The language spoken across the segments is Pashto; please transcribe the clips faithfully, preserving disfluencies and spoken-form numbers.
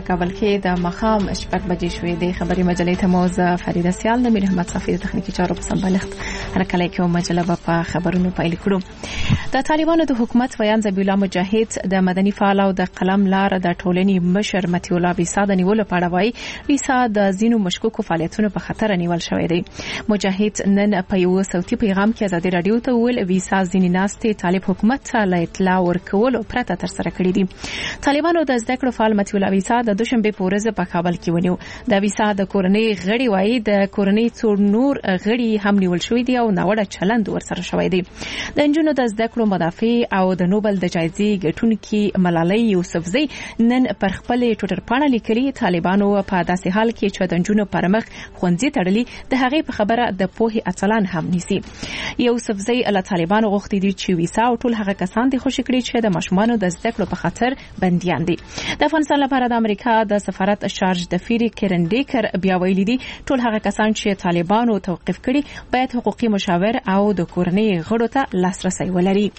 کابل کې د مخام شپږ بجې شوې د خبري مجلې ته موزه فریده سیال د میر احمد صافي د تخنیکی چارو په سمبالښت هرکله کې مجله په خبرونو پیل کړو. د طالبانو د حکومت ویان ذبیح الله مجاهد د مدني فعال او د قلم لار د ټولنې مشر متي الله ویسا د نیولو په اړه وایي ویسا د زینو مشکوکو فعالیتونو په خطر نیول شوی دی. مجاهد نن په یو صوتي پیغام کې ازادي رادیو ته ویل ویسا ځینې ناستې طالب حکومت ته اطلاع ورکول پرته تر سره کړی دي. طالبانو د زده کړو فعال متي الله ویسا د دوشنبه په ورځ په کابل کې ونیو. د ویسا د کورنۍ غړي وایي د کورنۍ څور نور غړي هم نیول شوی دي او ناوړه چلند ورسره شوی دی. د انجونو د زده کړو مدافع او د نوبل د جایزې ګټونکي ملالۍ یوسفزۍ نن پر خپل ټوټر پاڼه لیکلي طالبانو په داسې حال کې چې د انجونو پر مخ خونځي تړلي د هغې په خبره د پوهې اصلان هم نيسي. یوسفزۍ له طالبانو غوښتي دي چې ویسا او ټول هغه کسان دي خوشی کړي چې د ماشومانو د زده کړو په خطر بنديان دي. د افغانستان لپاره د امریکا د سفارت شارج د فیری کرن ډیکر بیا ویلي دي ټول هغه کسان چې طالبانو توقيف کړي باید حقوقي مشاور او د کورنۍ غړو ته لاسرسي ولري.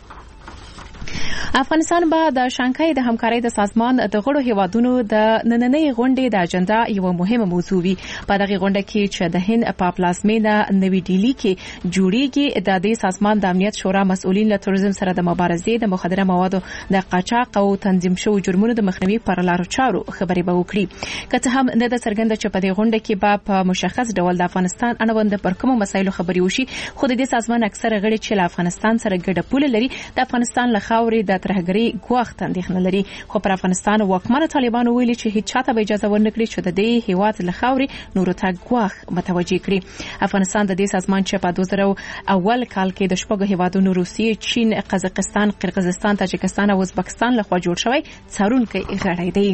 افغانستان به د شانګهای د همکارۍ د سازمان د غړو هیوادونو د نننۍ غونډې د اجنډا یو مهمه موضوع وي. په دغه غونډه کې چې د هند په پلازمینه نوې ډیلی کې جوړیږي د دې سازمان د امنیت شورا مسؤلین له تروریزم سره د مبارزې د مخدره موادو د قاچاق او تنظیم شوو جرمونو د مخنیوي پر لارو چارو خبرې به وکړي. که څه هم نه د څرګنده چې په دې غونډه کې به په مشخص ډول د افغانستان اړوند پر کومو مسایلو خبرې وشي خو د دې سازمان اکثره غړي چې له افغانستان سره ګډه پوله لري د افغانستان له خاورې د ترهګرۍ ګواښ اندېښنه لري. خو پر افغانستان واکمنه طالبانو ویلي چې هیڅ چاته به اجازه ورنکړي چې د دې هیواد له خاورې نورو ته ګواښ متوجه کړي. افغانستان د دې سازمان چې په دوه زره اول کال کې د شپږو هیوادونو روسیې، چین، قزاقستان، قرغیزستان، تاجکستان او ازبکستان لخوا جوړ شوی څارونکی غړی دی.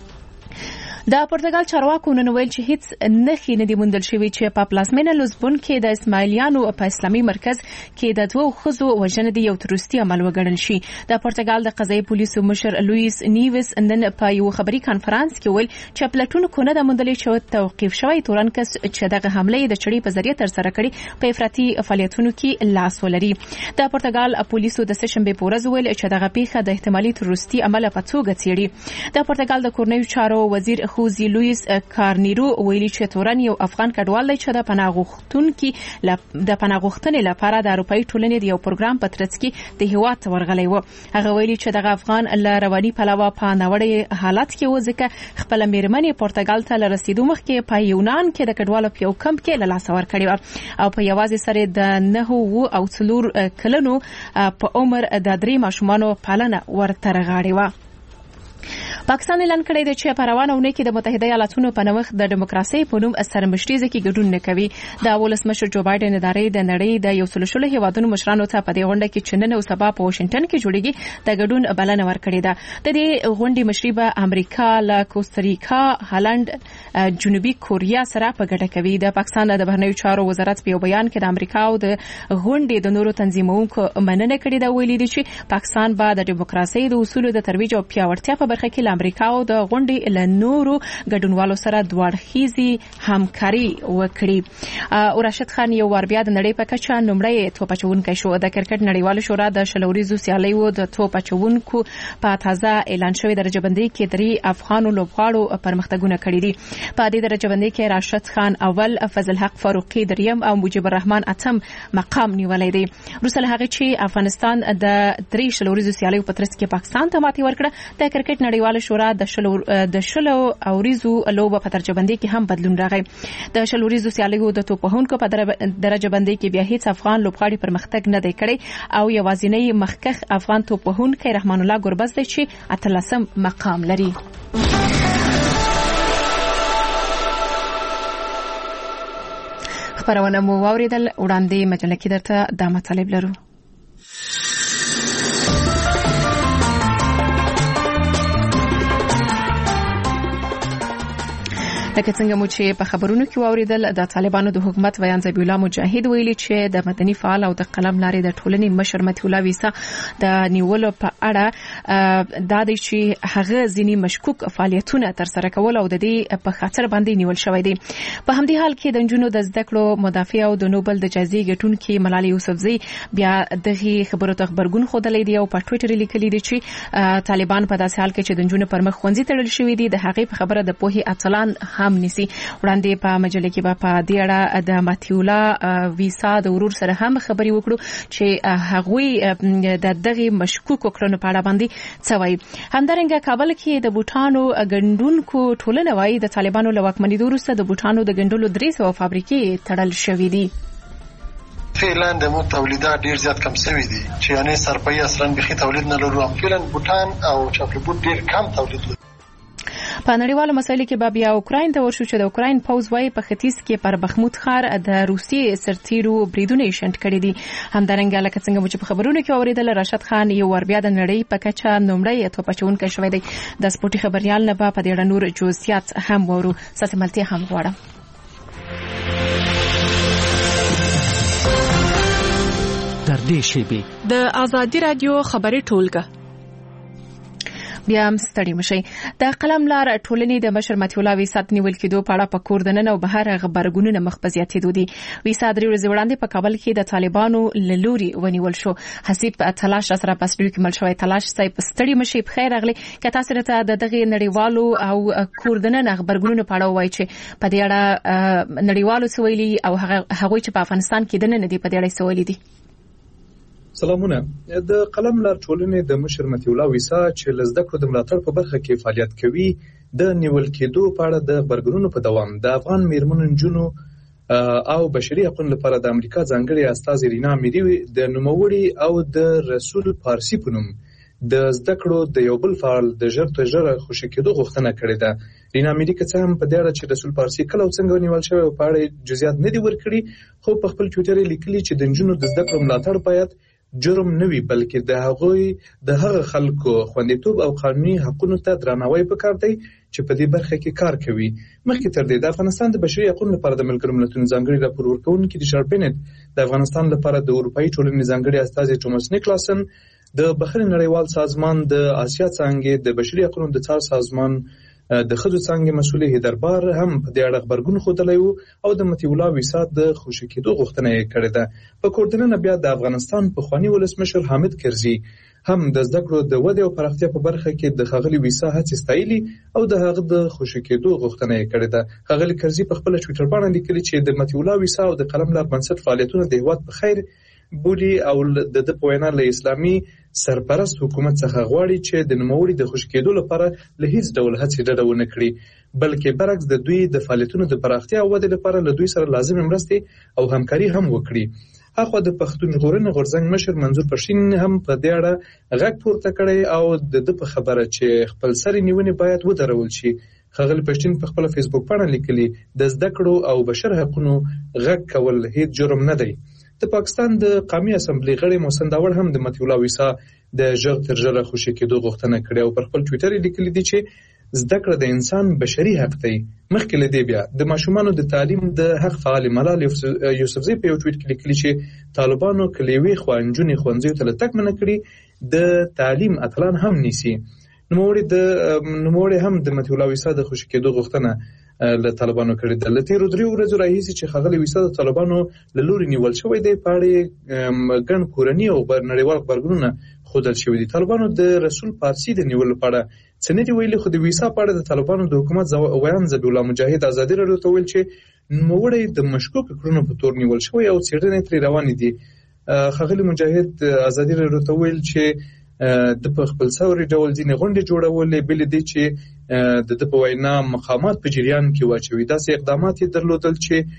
د پرتګال چارواکو نن ویل چې هیڅ نښې نه دي موندل شوي چې په پلازمینه لزبون کې د اسماعیلیانو په اسلامي مرکز کې د دوه ښځو وژنه د یو تروریستي عمل وګڼل شي. د پرتګال د قضایي پولیسو مشر لویس نیوس نن په یو خبري کانفرنس کې ویل چې پلټونکو کو نه د موندل چې توقيف شوی تورن کس چې دغه حمله د چړې په ذریعہ تر سره کړي په افراطي فعالیتونو کې لاس ولري. د پرتګال پولیسو د سشنبه په ورځ ویل چې دغه پیښه د احتمالي تروریستي عمل په توګه څېړي. د پرتګال د کورنیو چارو وزیر خوزي لویس کارنیرو ویلي چې تورن یو افغان کډوال دی چې د پناهغښتونکو د پناهغښتنې لپاره د اروپאי ټولنې د یو پروګرام په ترڅ کې د هیواد ورغلی و. هغه ویلي چې دغه افغان له رواني پلوه په ناوړه حالت کې و ځکه خپل میرمنې پرتګال ته لرسیدو مخکې په یونان کې د کډوالو په یو کمپ کې له لاسه ورکړی و او په یوازې سره د نه او څلور کلونو په عمر د درې ماشومانو پالنه ورته رغاړې و. پاکستان اعلان کړی دی چې په روانه اونۍ کې د متحده ایالاتونو په نوښت د دیموکراسي په نوم سرمشریزه کې ګډون نه کوي. د ولسمشر جو بایدن ادارې د نړۍ د یو سل شلو هیوادونو مشرانو ته په دې غونډه کې چې نن او سبا په واشنگټن کې جوړیږي د ګډون بلنه ورکړې ده. د دې غونډې مشري به امریکا له کوستاریکا، هالند، جنوبي کوریا سره په ګډه کوي. د پاکستان د بهرنیو چارو وزارت په یو بیان کې د امریکا او د غونډې د نورو تنظیمونکو مننه کړې ده. ویلي دي چې پاکستان به د دیموکراسي د اصولو د ترویج او پیاوړتیا په برخه کې امریکا او د غونډې له نورو ګډونوالو سره دوړخیزي همکاري وکړي. او راشد خان یو ور بیا د نړۍ په کچه نومړی توپ اچونکی شو. د کرکټ نړیوال شورا د شلوريزو سیالیو د توپ اچونکو په تازه اعلان شوی درجه بندي کې درې افغان لوبغاړو پرمختګونه کړي دي. په دې درجه بندي کې راشد خان اول، فضل حق فاروقي دریم او مجيب الرحمن اتم مقام نیولای دي. روسل هغه چې افغانستان د درې شلوريزو سیالیو په ترڅ کې پاکستان ته ماتې ورکړه. د کرکټ نړیوال شورا د شلو د شلو اوریزو لوبه په درجه بندي کې هم بدلون راغی. د شلو اوریزو سیالیو د توپوهونکو په درجه بندي کې بیا هیڅ افغان لوبغاړي پرمختګ نه دی کړی او یوازینی مخکخ افغان توپوهونکی رحمان الله ګربز دی چې اتلسم مقام لري. خبرونه مو واوریدل. وړاندې مجله کې درته دا مطالب لرو. لکه څنګه مو چې په خبرونو کې واوریدل د طالبانو د حکومت ویان ذبیح الله مجاهد ویلي چې د مدني فعال او د قلم لارې د ټولنې مشر متي الله ویسا د نیولو په اړه دا د چې هغه ځینی مشکوک فعالیتونه تر سره کول او د دې په خاطر باندې نیول شوی دی. په همدې حال کې د جنونو د زده کړو مدافع او د نوبل د جایزې ګټونکي ملالۍ یوسفزۍ بیا دغه خبرو ته خبرګون خوده دی او په ټوئیټر لیکلي دی چې طالبان په داسې حال کې چې د جنونو پر مخ خوندې تړل شوی دی د هغې په خبره د پوهې اتلان هم نسی. وړاندې په مجله کې په دې اړه د متي الله ویسا د ورور سره هم خبري وکړو چې هغوی د دغه مشکوک کړنو په اړه باندې څه وایي. همدارنګه کابل کې د بوټانو ګندونکو ټولنه وایي د طالبانو له واکمنۍ وروسته د بوټانو د ګندلو درې سوه فابریکې تړل شوې دي. فعلا د مو تولیدات ډیر زیات کم شوي دي چې یعنی سرپایي اصلا بخي تولید نه لرو. فعلا بوټان او چاپلو بوټ ډیر کم تولید لري. په نړیوالو مسایلو کې به بیا اوکراین ته ورشو چې د اوکراین پوز وايي په ختیځ کې پر بخموت ښار د روسیې سرتیرو بریدونه شنډ کړي دي. همدارنګه لکه څنګه چې په خبرونو کې اوریدل راشد خان یو ور بیا د نړۍ په کچه نومړی توپچونکی شوی دی. د سپورتي خبريال نه په دې اړه نور جزئیات هم ورو ساتملتي هم غواړم. در دې شیبه د آزادي رادیو خبري ټولګه بیا هم ستړي مشي. د قلم لار ټولنې د مشر متي الله ویسا نیول کېدو په اړه په کور دننه او بهر خبرګونونه مخ په زیاتېدو دي. ویسا درې ورځې وړاندې په کابل کې د طالبانو لوري ونیول شو. حسیب تلاش سره په سټډیو کې مل شوی. تلاش صاحب ستړي مشي په خیر اغلي که تاسو ته د دغه نړیوالو او کور دننه خبرګونونه په اړه وایي چې په دې اړه نړیوالو سویلي او هغه چې په افغانستان کې دننه دي په دې اړه سویلي دي. سلامونه. د قلم لار ټولنې د مشر متي الله ویسا چې لزده کړو د ملاتړ په برخه کې فعالیت کوي د نیول کېدو په اړه د خبرګونونو په دوام د افغان میرمنو نجونو او بشري حقوقو لپاره د امریکا ځانګړي استاذ رینا میری د نوموړي او د رسول پارسی په نوم د زده کړو د یو بل فعال د ژر تر ژره خوشی کېدو غوښتنه کړې ده. رینا میری که څه هم په دې اړه چې رسول پارسی کله او څنګه نیول شوی په اړه جزئیات نه دي ورکړي خو په خپل ټویټر لیکلي چې د نجونو د زده کړو ملاتړ باید جرم نه وي بلکې د هغوی د هغه خلکو خوندیتوب او قانوني حقوقو ته درناوی پکار دی چې په دې برخه کې کار کوي. مخکې تر دې د افغانستان د بشري حقوقو لپاره د ملګرو ملتونو ځانګړي راپور ورکونکي ریچارډ بنت د افغانستان لپاره د اروپאי ټولنې ځانګړي استاذ توماس نیکلاسن د بهرنی نړیوال سازمان د آسیا څانګې د بشري حقوقو د څار سازمان د خځو څنګه مسولې هیدربار هم په دې اړه خبرګون خوده لیو او د متي الله ویسا د خوشی کېدو غوښتنه یې کړې ده. په کوردنه بیا د افغانستان په خواني ولسمشر حامد کرزي هم د زده کړو د ودې او پراختیا په برخه کې د خغلی ویسا هڅې ستایلي او د هغه د خوشی کېدو غوښتنه یې کړې ده. خغلی کرزي په خپل ټویټر باندې لیکلي چې د متي الله ویسا او د قلم لار بنسټ فعالیتونه د هیواد په خیر بولی او د د پوینا له اسلامي سرپرست حکومت څخه غواړي چې د نوموړي د خوشی کېدو لپاره له هیڅ ډول هڅې ډډه ونه کړي بلکې برعکس د دوی د فعالیتونو د پراختیا او ودې لپاره له دوی سره لازم مرستې او همکاري هم وکړي. هغه د پښتون ژغورنې غورځنګ مشر منظور پښین هم په دې اړه غږ پورته کړی او د د په خبره چې خپل سر نیونې باید ودرول شي. خغل پښتین په خپل فیسبوک باندې لیکلي د زده کړو او بشر حقوقو غږ کول هیڅ جرم نه دی. د پاکستان د قومي اسمبلی غړي محسن داوړ هم د متي الله ویسا د ژغ تر ژغه خوشی کېدو غوښتنه کړې او پر خپل ټویټر لیکلي دي چې زده کړه د انسان بشري حق دی. مخکې له دې بیا د ماشومانو د تعلیم د حق فعال ملال یوسفزۍ په یو ټویټ کې لیکلي چې طالبانو کلیوي خوانجونی خوانځي ته لټک منه کړی د تعلیم اتلان هم نیسی. نوموړي د نوموړي هم د متي الله ویسا د خوشی کېدو غوښتنه له طالبانو کړی د لته رودري ورځو راهیسي چې خغلی ویسا د طالبانو له لوري نیول شوی دی په اړه ګڼ کورنی او نړیوال خبرګونونه خودل شوی دي. طالبانو د رسول پارسی د نیول لپاره څنګه دی ویلي خو د ویسا په اړه د طالبانو د حکومت ویان ذبیح الله مجاهد آزادي رادیو ته ویل چې نوموړی د مشکوک کړنو په تور نیول شوی او څېړنې ترې روانې دي. خغلی مجاهد آزادي رادیو ته ویل چې د په خپل ثوري ډول ځینې غونډې جوړولې بل دي چې د د په وینا مقامات په جریان کې واچوي. داسې اقدامات یې درلودل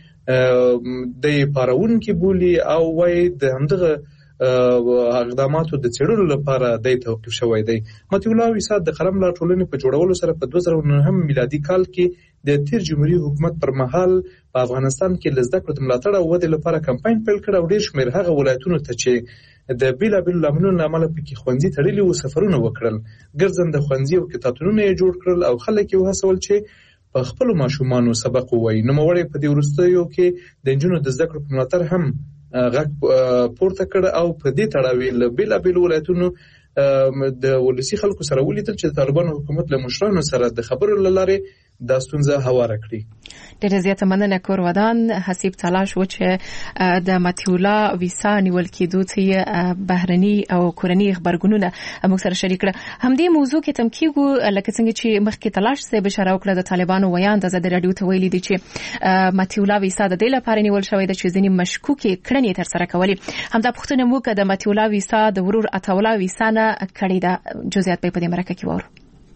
چې د پارون کې بولی او وای د همدغه اقداماتو د څېړلو لپاره د توقيف شوی دی. متي الله ویسا د قلم لار ټولنې په جوړولو سره په دوه زره نهم میلادي کال کې د تیر جمهوریت حکومت پر مهال په افغانستان کې لزده کړو د ملاتړ او ودې لپاره کمپاین پیل کړ او ډیر شمېر هغه ولایتونو ته چې د بیلابیل لاملونو لامل پکې خوندي تړلي او سفرونه وکړل ګرځنده خوندي او کتابتونونه جوړ کړل او خلک یې وهڅول چې په خپل ماشومانو سبق ووایي. نوموړی په دې وروستیو کې د نجونو د زده کړو په ملاتړ هم غږ پورته کړ او په دې تړاو له بیلابیلو ولایتونو د ولسي خلکو سره ولیدل چې د طالبانو حکومت له مشرانو سره د خبرو له لارې دا ستونزه هواره کړي. ډېره زیاته مننه کور ودان. حسیب تلاش و چې د متیولا ویسا نیول کېدو ته بهرني او کورني خبرګونونه موږ سره شریک کړه. همدې موضوع کې تم کېږو لکه څنګه چې مخکې تلاش صاحب اشاره وکړه د طالبانو ویان د ازادي راډیو ته ویلي دي چې متیولا ویسا د دې لپاره نیول شوې ده چې ځینې مشکوکې کړنې ترسره کولې. همدا پوښتنه مو که د متیولا ویسا د ورور عطاالله ویسا نه کړې ده. جزئیات به په دې مرکه کې وورو.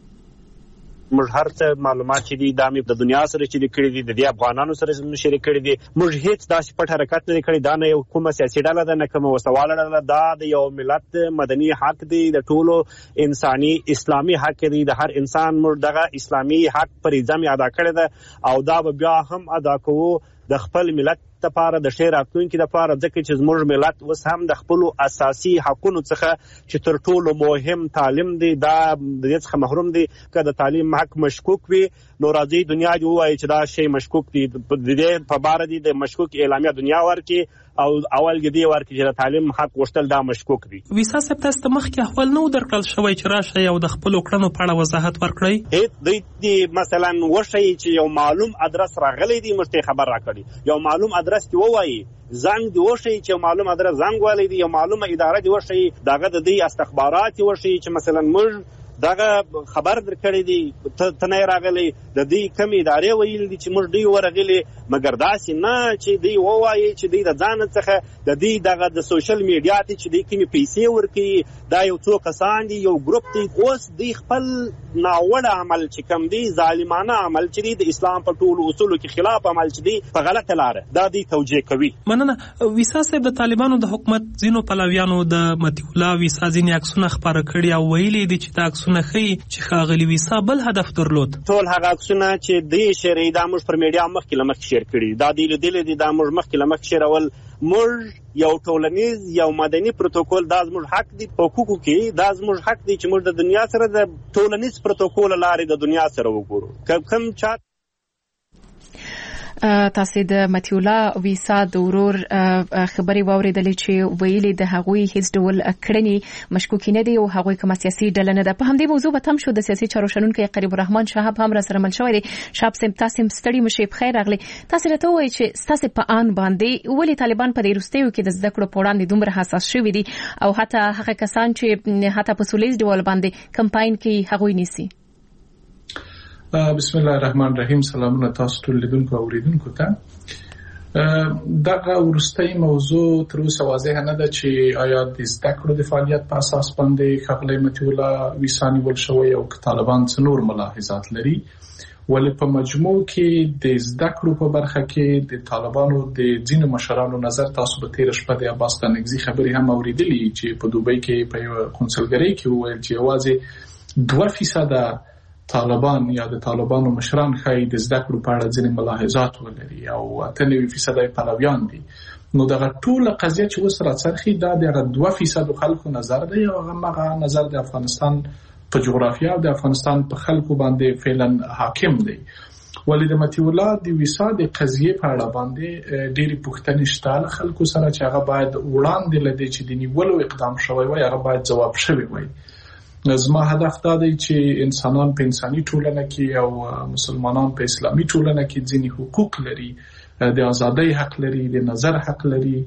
موږ هر څه معلومات چې دي دا مې د دنیا سره چې دي کړي دي د دې افغانانو سره مې شریک کړي دي. موږ هیڅ داسې پټ حرکت نه کړی. دا نه یو کومه سیاسي ډله ده نه کومه وسواله ډله. دا د یو ملت مدني حق دی، د ټولو انساني اسلامي حق دی. د هر انسان موږ دغه اسلامي حق فریضه مې ادا کړې ده او دا به بیا هم ادا کوو د خپل ملت لپاره، د ښې راتلونکي لپاره، ځکه چې زموږ ملت اوس هم د خپلو اساسي حقونو څخه چې تر ټولو مهم تعلیم دی دا د دې څخه محروم دی. که د تعلیم حق مشکوک وي نو راځي دنیا دې ووایي چې دا شی مشکوک دی. د دې په باره دی د مشکوک اعلامیه دنیا ورکړي او اول کې دی ورکړي چې د تعلیم حق غوښتل دا مشکوک دی. ویسا صاحب تاسو ته مخکې احوال نو درکړل شوی چې راشئ او د خپلو کړنو په اړه وضاحت ورکړئ؟ دوی دې مثلا وښیي چې یو معلوم ادرس راغلی دی، موږ ته خبر راکړي. یو معلوم ادرس دی ووایي، زنګ دی وښیي چې یو معلوم ادرس زنګ والی دی، یو معلومه اداره دی وښیي، دغه د دې استخبارات وښیي چې مثلا موږ دغه خبر درکړی دی ته نه راغلی. د دې کم ادارې ویل دي چې موږ دوی ورغلي، مګر داسې نه چې دوی ووایي چې دوی د ځان څخه د دوی دغه د سوشل میډیا ته چې دوی کومې پیسې ورکوي دا یو څو کسان دي، یو ګروپ دی. اوس دوی خپل ناوړه عمل چې کوم دی، ظالمانه عمل چې دی، د اسلام په ټولو اصولو کې خلاف عمل چې دی، په غلطه لاره دا دوی توجیه کوي. مننه. ویسا صاحب د طالبانو د حکومت ځینو پلویانو د متیولا ویسا ځینې عکسونه خپاره کړي او ویلي دي چې دا عکسونه ښیي چې ښاغلي ویسا بل هدف درلود. ټول هغه عکسونه چې دوی شیري دا موږ پر میډیا مخکې له مخکې شیر کړي، دا دوی لیدلي دي، دا موږ مخکې له مخکې شیرول. موږ یو ټولنیز یو مدني پروتوکول دا زموږ حق دی په حقوقو کې، دا زموږ حق دی چې موږ د دنیا سره د ټولنیز پروتوکول لارې د دنیا سره وګورو. کوم چا تاسو د متیولا ویسا د ورور خبري واوریدلې چې ویلي د هغوی هیڅ ډول کړنې مشکوک نه دي او هغوی کوم سیاسي ډله نه ده. په همدې موضوع به تم شو د سیاسي چارو شنونکو قریب الرحمن شهاب هم را سره مل شوی دی. شهاب سم تاسو ستړي مشه په خیر راغلی. تاسو راته وایي چې تاسو په ان باندې ولې طالبان په دې وروستیو کې د زده کړو په وړاندې دومره حساس شوي دي او حتی هغه کسان چې حتی په سولیز ډول باندې کمپاین کوي هغوی نیسي؟ بسم الله الرحمن الرحیم. سلامونه تاسو ټول لیدونکو او اوریدونکو ته. دغه وروستۍ موضوع تر اوسه واضح نه ده چې آیا د زده کړو د فعالیت په اساس باندې ښاغلی متیولا ویسا نیول شوی او که طالبان څه نور ملاحظات لري. ولې په مجموع کې د زده کړو په برخه کې د طالبانو د ځینو مشرانو نظر تاسو به تېره شپه د عباس ستانکزي خبرې هم اوریدلي چې په دوبۍ کې په یوه قونسلګرۍ کې وویل چې یوازې دوه فیصده طالبان یا د طالبانو مشران ښایي د زده کړو په اړه ځینې ملاحظات ولري او اته نوي فیصده پلویان دي. نو دغه ټوله قضیه چې اوس راڅرخي دا دغه دوه فیصده خلکو نظر دی او هغه نظر د افغانستان په جغرافیه او د افغانستان په خلکو باندې فعلا حاکم دی. ولې د متیولا د ویسا د قضیې په اړه باندې ډېری پوښتنې شته خلکو سره چې هغه باید وړاندې لدی چې د نیولو اقدام شوی وي هغه باید ځواب شوی وي. زما هدف دا دی چې انسانان په انساني ټولنه کې او مسلمانان په اسلامي ټولنه کې ځینې حقوق لري، د ازادۍ حق لري، د نظر حق لري،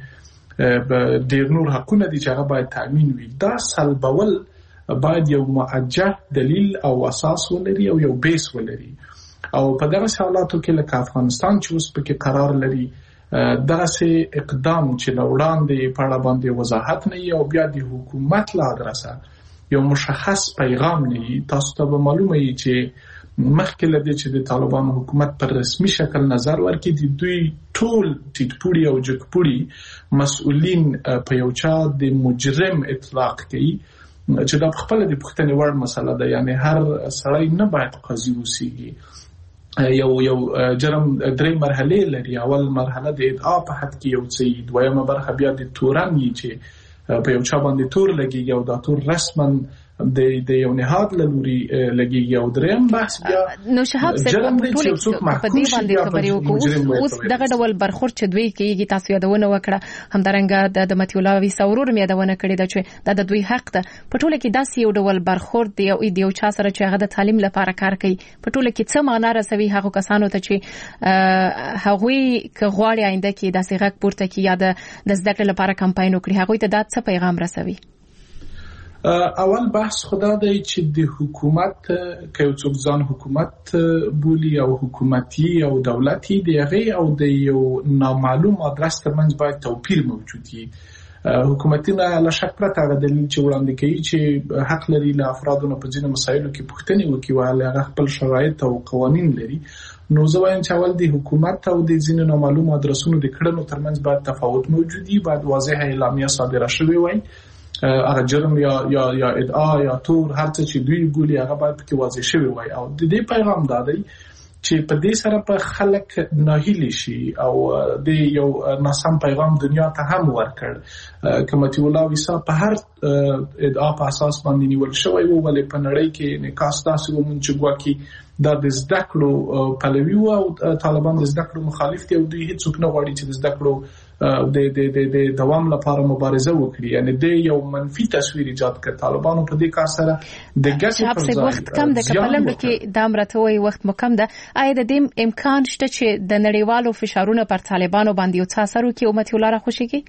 ډېر نور حقونه دي چې هغه باید تأمین وي. دا سلبول باید یو معجه دلیل او اساس ولري او یو بیس ولري. او په دغه حالاتو کې لکه افغانستان چې اوس پکې قرار لري دغسې اقدام چې له وړاندې په اړه باندې وضاحت نه وي او بیا د حکومت له ادرسه یو مشخص پیغام نه وي. تاسو ته به معلومه وي چې مخکې له دې چې د طالبانو حکومت پر رسمي شکل نظر ورکړي د دوی ټول ټیټپوړي او جګپوړي مسؤلین په یو چا د مجرم اطلاق کوي چې دا خپله د پوښتنې وړ مسله ده. یعنی هر سړی نه باید قاضي اوسیږي. یو یو جرم درې مرحلې لري. اول مرحله د ادعا په حد کې یو څه، دویمه برخه بیا د تورن وي چې په یو چا باندې تور لګي او دا تور رسما د د یو نهاد لوري لګي او دریم بحث بیا نو شهاب صاحب په دې باندې خبرې وکړو. اوس دغه ډول برخورد چې دوی کوي تاسو یادونه وکړه همدارنګه د متي الله ویسا ورور مې یادونه کړې ده چې د دوی حق ده په ټوله کې داسې یو ډول برخورد دی او د یو چا سره چې هغه د تعلیم لپاره کار کوي په ټوله کې څه معنا رسوي هغه کسانو ته چې هغوی که غواړي آینده کې داسې غږ پورته کړي یا د زده کړې لپاره کمپاین وکړي هغوی ته دا څه پیغام رسوي؟ اول بحث خدا دی چې د حکومت که یو څوک ځان حکومت بولی او حکومتي او دولتي دی هغه او د یو نامعلوم ادرس ترمنځ باید توپیر موجود وي. حکومتونه له شک پرته هغه دلیل چې وړاندې کوي چې حق لري له افرادو په ځینو مسایلو کې پوښتنې وکړي او هغه خپل شرایط او قوانین لري. نو زه وایم چې اول د حکومت او د ځینو نامعلوم ادرسونو د کړنو ترمنځ باید تفاوت موجود وي، باید واضحه اعلامیه صادره شوې وي. هغه جرم یا یا یا ادعا یا تور هر څه چې دوی ګولي هغه باید پکې واضح شوی وي. او د دې پیغام دا دی چې په دې سره په خلک ناهیلي شي او د یو ناسم پیغام دنیا ته هم ورکړ. کمتي الله ویسا په هر ادعا په اساس باندې نیول شوی وو، ولې په نړۍ کې نکاس تاسو ومن چې ګواکي دا د زده کړو پلوي او طالبان د زده کړو مخالف دي او دوی هیڅ څوک نه غواړي چې د زده کړو د د د د دوام لپاره مبارزه وکړي. یعنی د یو منفي تصویر ایجاد کړ طالبانو په دې کار سره د ګټې پر ځای وخت کم د کپلم کې د امرتوي وخت مکم ده. آیا د دې امکان شته چې د نړیوالو فشارونو پر طالبانو باندې یو څه اثر وکړي او متي الله را خوشيږي؟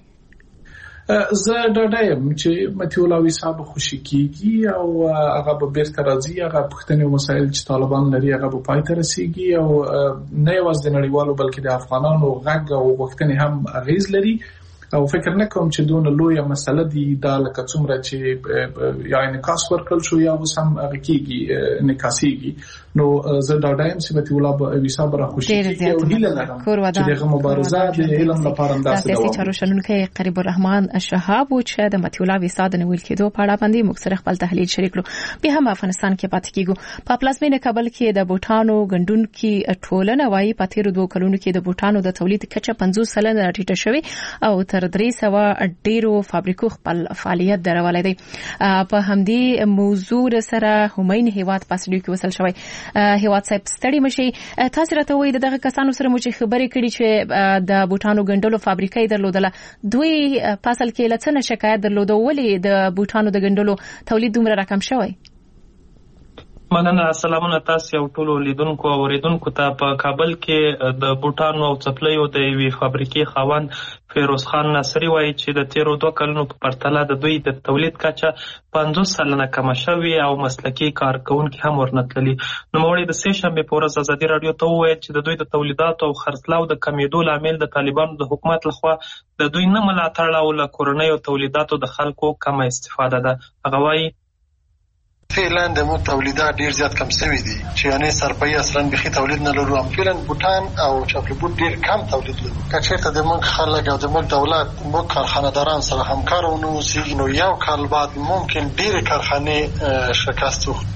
زه ډاډایم چې متي الله ویسا به خوشي کیږي او هغه به بیرته راځي. هغه پښتني مسایل چې طالبان لري هغه به پای ته رسیږي او نه یوازې د نړیوالو بلکې د افغانانو غږ او غوښتنې هم اغیز لري. او فکر نه کوم چې دونه لویه مسله دی دا لکه څومره چې یا انعکاس ورکړل شو یا اوس هم هغه کېږي انعکاسېږي. نو زه ډاډایم چې متي الله ویسا به خوشي کیږي او هیله لرم چې دغه مبارزه د علم لپاره همداسې دوام وکړي. سیاسي چارواکي قریب الرحمن شهاب او چې د متي الله ویسا د نیول کېدو په اړه باندې موږ سره خپل تحلیل شریک کړو. بیا هم افغانستان کې پاتې کیږو. په پلازمینه کابل کې د بوټانو غندونکو ټولنه وايي په تیر دوه کلونو کې د بوټانو د تولید کچه پنځوس سلنه راټیټه شوې او تر درې سوه ډیرو فابریکو خپل فعالیت درولې دي. په همدې موضوع سره همین هیواد پاسډیو کې وصل شوی. هیواد صاحب ستړي مشي تاسو راته وایي دغه کسانو سره مو چې خبرې کړي چې د بوټانو غندلو فابریکې درلودله دوی پاسل کې لڅنه شکایت درلوده ولې د بوټانو د غندلو تولید دومره رقم شوی؟ مننه. سلامونه تاسو یو ټولو لیدونکو او اوریدونکو ته. په کابل کې د بوټانو او څپلیو د یوې فابریکې خاوند فیروز خان ناصری وایي چې د تیرو دوه کلونو په پرتله د دوی د تولید کچه پنځوس سلنه کمه شوې او مسلکي کارکونکي هم ورنتللي. نوموړي د سې شنبې په ورځ ازادي راډیو ته وویل چې د دوی د تولیداتو او خرڅلاو د کمیدو لامل د طالبانو د حکومت لخوا د دوی نه ملاتړ او له کورنیو تولیداتو د خلکو کمه استفاده ده. هغه وایي فعلا د مو تولیدات ډیر زیات کم شوي دي چې یعنی سرپای اصلا بخي تولید نه لرو. فعلا بوتان او چاپلی بوت ډیر کم تولید لرو. کچېرته د موږ خلک او د موږ دولت موږ کارخانه‌داران سره همکار ونوسي نو یو کال بعد ممکن ډیر کارخانه شکست وخوري.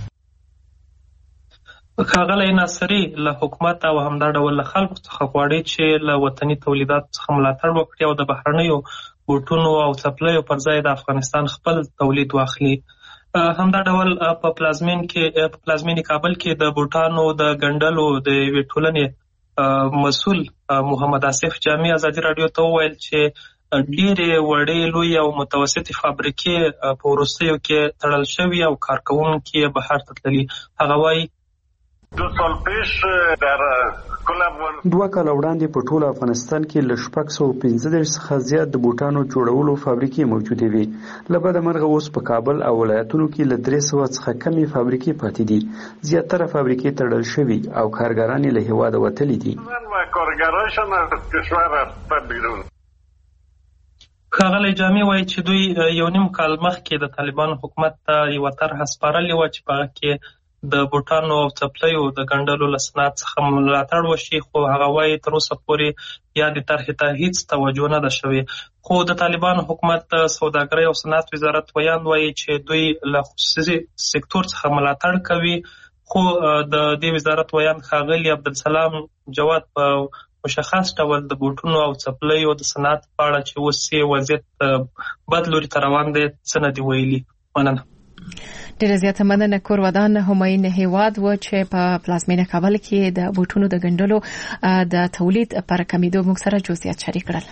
ښاغلی ناصري له حکومت او همدا ډول له خلکو څخه غواړي چې له وطني تولیداتو څخه ملاتړ وکړي او د بهرنیو بوټونو او څپلیو پر ځای د افغانستان خپل تولید واخلي. همدا ډول په پلازمین کې په پلازمین کابل کې د بوټانو د غندلو د یوې ټولنې مسؤل محمد آصف جامع ازادي راډیو ته وویل چې ډېرې وړې لوی او متوسطې فابریکې په وروستیو کې تړل شوي او کارکوونکي بهر ته تللي. هغه وایي دو سال پیش در دوه کال وړاندې په ټول افغانستان کې له شپږ سوه پنځه دېرش څخه زیات د بوټانو جوړولو فابریکې موجودې وې. له بده مرغه اوس په کابل او ولایتونو کې له درې سوه څخه کمې فابریکې پاتې دي. زیاتره فابریکې تړل شوي او کارګران یې له هېواده وتلي دي. ښاغلی جامع وایي چې دوی یو نیم کال مخکې د طالبانو حکومت ته یوه طرحه سپارلې وه چې په هغه کې د بوټانو او څپلیو د غندلو له صنعت څخه ملاتړ وشي، خو هغه وایي تر اوسه پورې یادې طرحې ته هیڅ توجه نه ده شوې. خو د طالبانو حکومت د سوداګرۍ او صنعت وزارت ویاند وایي چې دوی له خصوصي سکتور څخه ملاتړ کوي. خو د دې وزارت ویاند ښاغلي عبدالسلام جواد په مشخص ډول د بوټونو او څپلیو د صنعت په اړه چې اوس یې وضعیت بد لوري ته روان دی څه نه دي ویلي. مننه. ډېره زیاته مننه. کور ودان همایون هیواد و چې په پلازمینه کابل کې د بوټونو د ګنډلو د تولید پر کمیدو موږ سره جزئیات شریک کړل.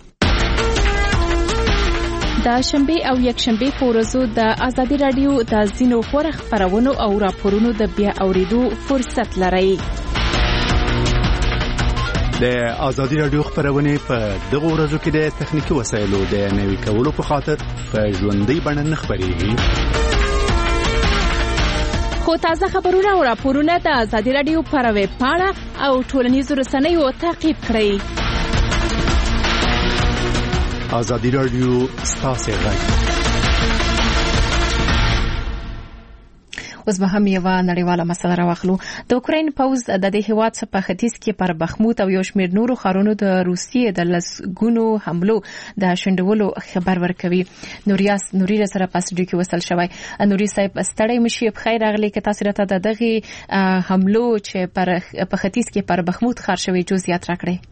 د شنبه او یک شنبه په ورځو د ازادي رادیو د ځینو خبرو خبرونو او راپورونو د بیا اوریدو فرصت لرئ. د ازادي رادیو خبرونه په دغه ورځو کې د تخنیکی وسایلو د نوي کولو په خاطر په ژوندۍ بڼه نه خبرېږي. خو تازه خبرونه او راپورونه د ازادي رادیو پر ویب پاڼه او ټولنیزو رسنیو تعقیب کړئ. ازادي رادیو ستاسو غږ. اوس به هم یو نړیواله مسله راوخلو. د اوکراین پوز د دې هیواد څخه په ختیځ کې پر بخموت او یو شمېر نورو ښارونو د روسیې د لسګونو حملو د شنډولو خبر ورکوي. نوریاس نوري سره په سټډیو کې وصل شوی. نوري صاحب ستړی مشي په خیر راغلی که تاسو راته د دغه حملو چې پر په ختیځ کې پر بخموت ښار شوی جزئیات راکړئ.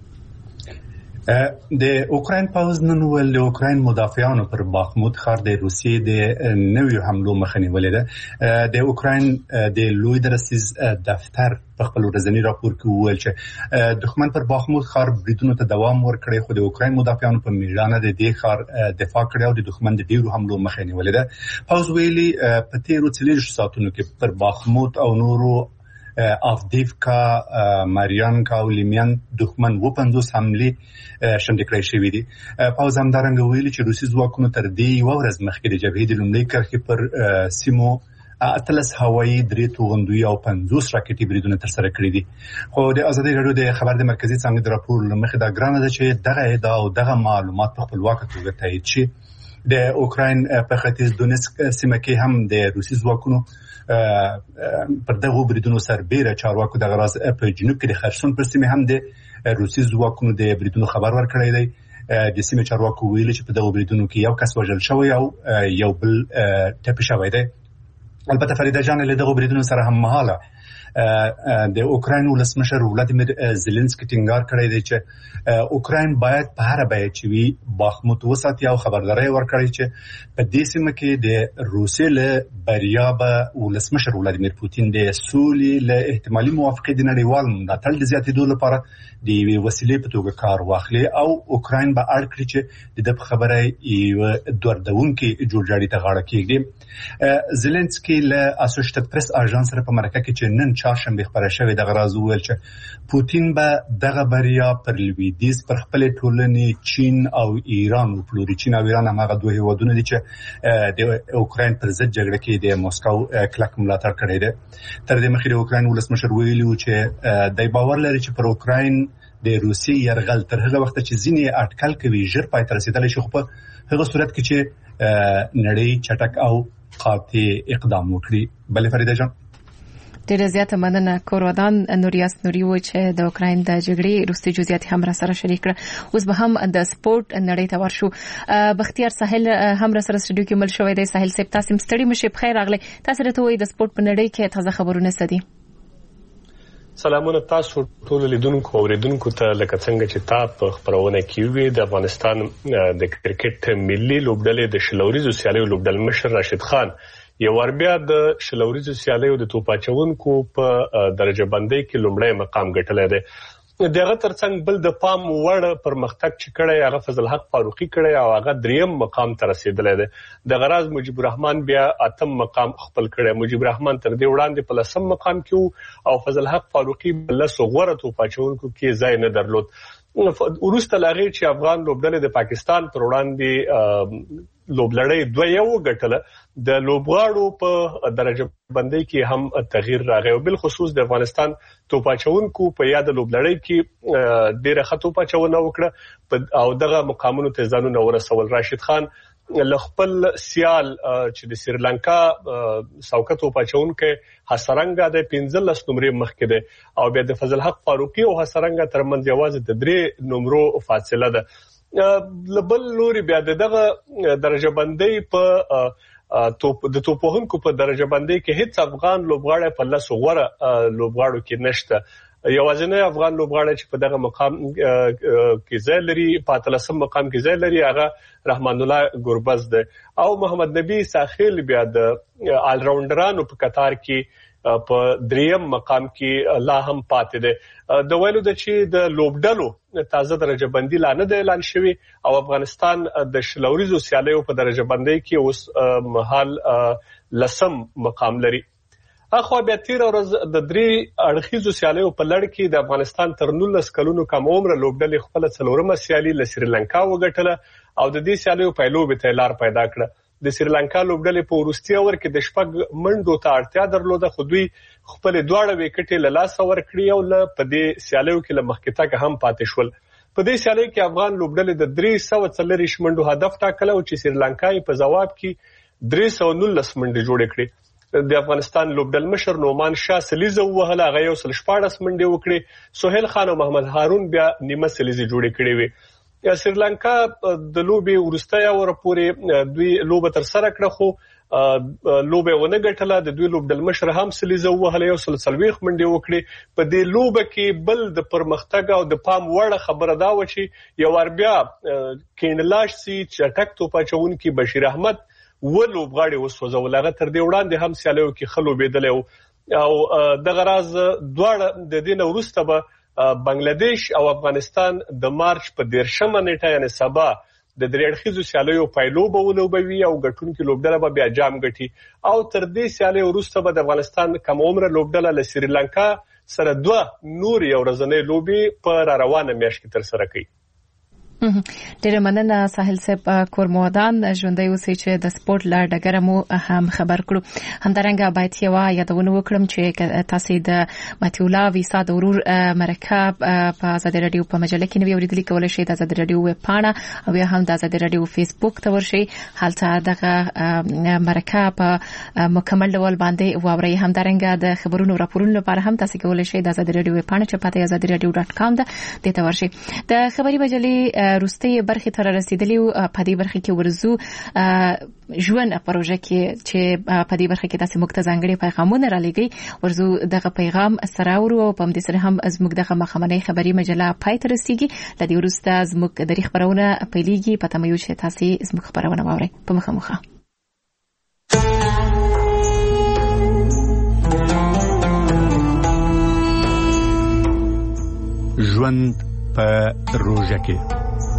د اوکراین پوز نن ویل د اوکراین مدافعانو پر باخموت ښار د روسیې د نویو حملو مخه نیولې ده. د اوکراین د لوی درسیز دفتر په خپل ورځنی راپور کې وویل چې دښمن پر باخموت ښار بریدونو ته دوام ورکړي، خو د اوکراین مدافعانو په میړانه د دې ښار دفاع کړې او د دښمن د ډیرو حملو مخه نیولې ده. پوز ویلي په تیرو څلوېښتو ساعتونو کې پر باخموت او نورو افدیفکا، ماریانکا او لیمیان دښمن و پنځوس حملې شنډې کړې شوې دي. پوز همدارنګه ویلي چې روسي ځواکونو تر دې یوه ورځ مخکې د جبهې د لومړۍ کرښې پر سیمو اتلس هوایي، درې توغندوي او پنځوس راکټي بریدونه ترسره کړي دي. خو د ازادي رادیو د خبر د مرکزي څانګې د راپور له مخې دا ګرانه ده چې دغه ادعا او دغه معلومات په خپلواکه توګه تایید شي. د اوکراین په ختیځ دونیسک سیمه کې هم د روسي ځواکونو پر دغه بریدونو سربېره چارواکو دغه راز په جنوب کې د خرسون پر سیمه هم د روسي ځواکونو د بریدونو خبر ورکړی دی. د سیمه چارواکو ویلي چې په دغه بریدونو کې یو کس وژل شوی او یو بل ټپي شوی دی. البته فریده جان له دغه بریدونو سره هم مهاله د اوکراین ولسمشر ولادیمیر زيلنسکي ټینګار کړی دی چې اوکراین باید په هر بیه چې وي باخموت وساتي او خبرداري ورکړي چې په دې سیمه کې د روسیې له بریا به ولسمشر ولادیمیر پوتین د سولې له احتمالي موافقې د نړیوال ملاتړ د زیاتېدو لپاره د یوې وسیلې په توګه کار واخلي او اوکراین به اړ کړي چې د خبره یو دوردونکي جوړجاړي ته غاړه کېږدي. زيلنسکي له اسوشییټډ پریس اژانس سره په مرکه کې چې نن چهارشنبه خبره شوې د غراز ویل چې پوتین به دغه بریا پر لویدیز پر خپل ټولنې چین او ایران وپلوري. چین او ایران هغه دوه هیوادونه دي چې د اوکراین پر ضد جګړه کې د موسکو کلک ملاتړ کړی دی. تر دې مخکې د اوکراین ولسمشر ویلي و چې د باور لري چې پر اوکراین د روسي يرغل تر هغه وخت چې ځینې اټکل کوي ژر پای ته رسیدلی شي، خو په هغه صورت کې چې نړۍ چټک او قاطع اقدام وکړي. بلې فریده جان ډېر زیاته مننه. کورودان نوریاس نوري و چې د اوکراین د جګړې روسي جزئیات هم را سره شریک کړ. اوس به هم د سپورت نړۍ ته ورشو. بختیار ساحل هم را سره سټډیو کې مل شوی دی. ساحل صاحب تاسو مستړي مشه په خیر راغلی. تاسو راته وایي د سپورت په نړۍ کې تازه خبرونه څه دي؟ سلامونه تاسو ټول لیدونکو او اوریدونکو ته. لکه څنګه چې تاسو په خبرونه کې وی د افغانستان د کرکټ ملي لوبډلې د شلوريزو سیالیو لوبډل مشر راشد خان یو ور بیا د شلوريزو سیالیو د توپاچونکو په درجه بندۍ کې لومړی مقام ګټلی دی. دغه ترڅنګ بل د پام وړ پرمختګ چې کړی هغه فضل حق فاروقي کړی او هغه دریم مقام ته رسیدلی دی. د غراز مجيب الرحمن بیا اتم مقام خپل کړی. مجيب الرحمن تر دې وړاندې په لسم مقام کې او فضل حق فاروقي بل سغوره توپاچونکو کې ځای نه درلود. وروسته لاغې چې افغان لوبډلې د پاکستان پر وړاندې لوبلړۍ دوه یو ګټله، د لوبغاړو په درجه بندۍ کې هم تغییر راغی او بل خصوص د افغانستان توپاچونکو په یاد لوبلړۍ کې ډېره ښه توپاچونه وکړه او دغه مقامونو ته ځانونه ورسول. راشد خان له خپل سیال چې د سریلانکا ساوکه توپاچونکو حسرنګا د پنځلس نمرې مخکې ده او بیا د فضل حق فاروقي او حسرنګا ترمنځ یوازې د درې نمرو فاصله ده. لبل لوري بیا دغه درجه بندۍ په توپ د توپوهونکو په درجه بندۍ کې هیڅ افغان لوبغاړی په لاسو غوړه لوبغاړو کې نشته یوازینی افغان لوبغاړی چې په دغه مقام کې ځای لري په اتلسم مقام کې ځای لري هغه رحمان الله ګوربز دی او محمد نبی ساحل بیا د آل راونډرانو په قطار کې په دریم مقام کې لا هم پاتې دی د ویلو د چې د لوبډلو تازه درجه بندي لا نه د اعلان شوی او افغانستان د شلوریزو سیالیو په درجه بندي کې اوس مهال لسم مقام لري. اخو بیا تیر ورځ د درې اړخیزو سیالیو په لړ کې د افغانستان تر نولس کلونو کم عمر لوبډلې خپل څلورمه سیالي له سریلانکا وګټله او د دې سیالیو پیلوبې ته لار پیدا کړه. د سریلانکا لوبډلې په وروستي اور کې د شپږ منډو ته اړتیا درلوده خو دوی خپل دواړه وکټې له لاسه ورکړي او له په دې سیالیو کې له مخکې تګ هم پاتې شول. په دې سیالۍ کې افغان لوبډلې د درې سوه څلوېښت منډو هدف ټاکلی او چې سریلانکا یې په ځواب کې درې سوه نولس منډې جوړې کړې. د افغانستان لوبډل مشر نومان شاه سلیزه ووهله هغه یو سل شپاړس منډې وکړې. سهیل خان او محمد هارون بیا نیمه سلیزې جوړې کړې وې. سریلانکا د لوبې وروستی اور پورې دوی لوبه ترسره کړه خو لوبه ونه ګټله. د دوی لوبډل مشر هم سلیزه ووهله یو سل څلوېښت منډې وکړې. په دې لوبه کې بل د پرمختګ او د پام وړ خبره دا و چې یو وار بیا کینډلاش سي چټک توپ اچونکي بشیر احمد و لوبغاړي وسوځول. هغه تر دې وړاندې هم سیالیو کې ښه لوبېدلی او دغه راز دواړه د دې نه وروسته به بنګلادیش او افغانستان د مارچ په دېرشمه نیټه یعنې سبا د درې اړخیزو سیالیو پیلوبه ولوبوي او ګټونکي لوبډله به بیا جام ګټي او تر دې سیالیو وروسته به د افغانستان کم عمره لوبډله له سریلانکا سره دوه نورې یو ورځنۍ لوبې په را روانه میاشت کې ترسره کوي. ډیره مننه ساحل صاحب کورمودان ژوندۍ اوسئ چې د سپورت له ډګره مو هم خبر کړو. همدارنګه باید یوه یادونه وکړم چې تاسو د متي الله ویسا د ورور مرکه په ازادي رادیو په مجله کې نوی اوریدلی کولای شئ. د ازادي رادیو ویب پاڼه او یا هم د ازادي رادیو فیسبوک ته ورشئ. هلته دغه مرکه په مکمل ډول باندې واورئ. همدارنګه د خبرونو راپورونو لپاره هم تاسو کولای شئ د ازادي رادیو ویب پاڼه چې پته ازادي رادیو ډاټ کام ده دې ته ورشئ. د خبري مجلې روستي برخه تر رسیدلی په دې برخه کې ورزو ژوند پروژه کې چې په دې برخه کې تاسو مخته ځانګړي پیغامونه را لګي ورزو دغه پیغام سره ورو په دې سره هم زموږ دغه مخامنۍ خبري مجله پای ته رسیدي. لدی ورسته زموږ د خبرونه پیلېږي په تمه یو چې تاسو زموږ خبرونه واورئ په مخامخه. ژوند په روژه کې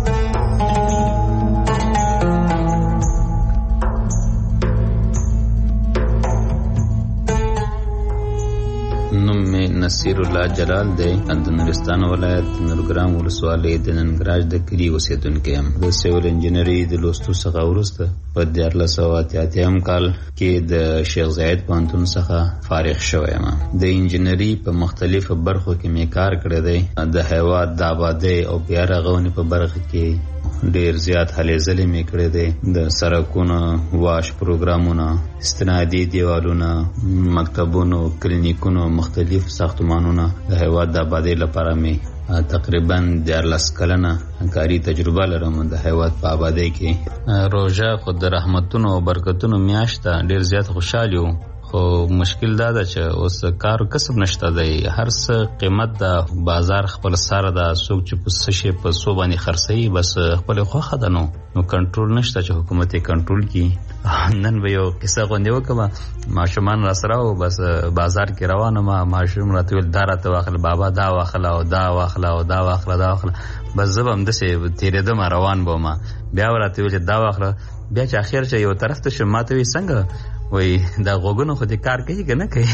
نوم می نصیر الله جلال دی. د نورستان ولایت نورګرام ولسوالۍ د ننګراج د کلي اوسیدونکی یم. د سیول انجینری د لوستو څخه وروسته په دیارلس سوه اتیا اتیایم کال کې د شیخ زاید پوهنتون څخه فارغ شوی یم. د انجینری په مختلفو برخو کې می کار کړی دی. د هیواد د آبادۍ او بیا رغونې په برخه کې ډیر زیات هلې ځلې می کړې دي. د سړکونو واش پروګرامونه، استنادي دیوالونه، مکتبونو، کلینیکونو، مختلف ساختمانونه د هیواد د آبادۍ لپاره می تقریبا دیارلس کلنه کاري تجربه لرم. د هیواد په آبادۍ کې روژه خو د رحمتونو او برکتونو میاشت ده. ډیر زیات خوشحال یو خو مشکل دا ده چې اوس کار کسب نشته دی. هر څه قیمت ده، بازار خپل سره ده. څوک چې په څه شي په څو باندې خرڅوي بس خپل خوښه ده. نو نو کنټرول نشته چې حکومت یې کنټرول کړي. نن به یو کیسه غونډې وکړم. ماشومان را سره و بس بازار کې روان ما ماشوم راته ویل دا راته واخله بابا دا واخله او دا واخله او دا واخله دا واخله. بس زه به همداسې تېرېدم روان به ما بیا راته ویل چې دا واخله. بیا چې اخر چې یو طرف ته شم ماته وی څنګه وای دا غوګونو خو دې کار کوي که نه کوي؟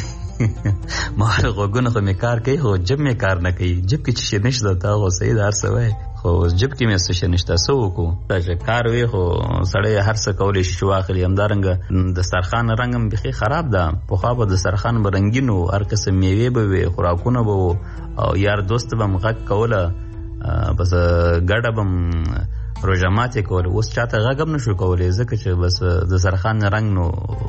ما غوګونو خو مې کار کوي خو جب مې کار نه کوي. جب کې چې شي نشته تا خو صحیح ده هر څه وایي خو جب کې مې څه شي نشته. څه وکړو چې کار وي خو سړی هر څه کولی شي چې واخلي. همدارنګه دسترخوان رنګ هم بیخي خراب ده. پخوا به دسترخوان به رنګین و، هر قسم میوې به وي، خوراکونه به و او یار دوست به هم غږ کوله بس ګډه به هم روژه ماتې کوله. اوس چاته غږ هم نشو کولی ځکه چې بس د دسترخوان رنګ نو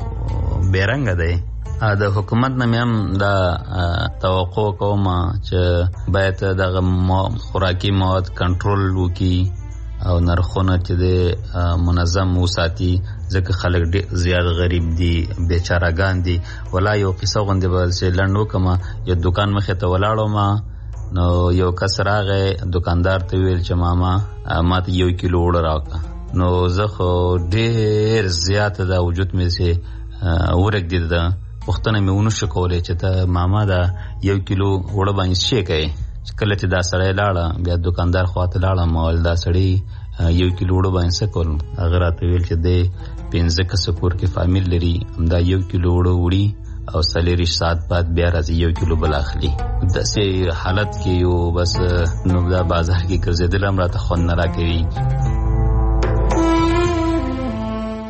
بې رنګه دی. د حکومت نه مې هم دا توقع کوم چې باید دغه خوراکي مواد کنټرول وکړي او نرخونه چې د منظم وساتي ځکه خلک ډېر زیات غریب دي، بیچارهګان دي. ولا یو قصه غوندې به چې لنډ وکړم. یو دکان مخې ته ولاړم نو یو کس راغی دکاندار ته ویل چې ماما ماته یو کیلو وړه راکړه. نو زه خو ډېر زیاته دا وجود مې سي ورګ دی دا پښتنه مې ونه شو کولای چې ته ماما دا یو کیلو وړه باندې شي کوي. کله چې دا سړی لاړه بیا دکاندار خواته لاړه مول دا سړی یو کیلو وړه باندې څه کول. هغه راته ویل چې دی پنځه کسه کور کې فامیل لري همدا یو کیلو وړه وړي او سلیری سات بعد بیا راځي یو کیلو بل اخلي. داسې حالت کې یو بس نو دا بازار کې ګرځېدل هم راته خوند نه راکوي.